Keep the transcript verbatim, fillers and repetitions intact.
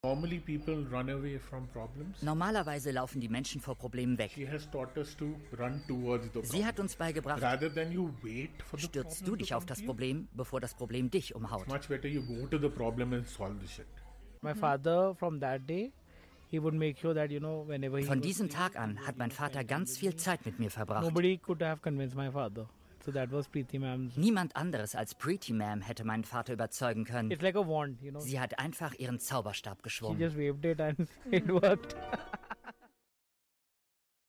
Normalerweise laufen die Menschen vor Problemen weg. Sie hat uns beigebracht, stürzt du dich auf das Problem, bevor das Problem dich umhaut. My father from that day, he would make sure that, you know, whenever he Von diesem Tag an hat mein Vater ganz viel Zeit mit mir verbracht. Nobody could have convinced my father. So that was Preeti Ma'am's. Niemand anderes als Preeti Ma'am hätte meinen Vater überzeugen können. It's like a wand, you know. Sie hat einfach ihren Zauberstab geschwungen. She just waved it and it worked.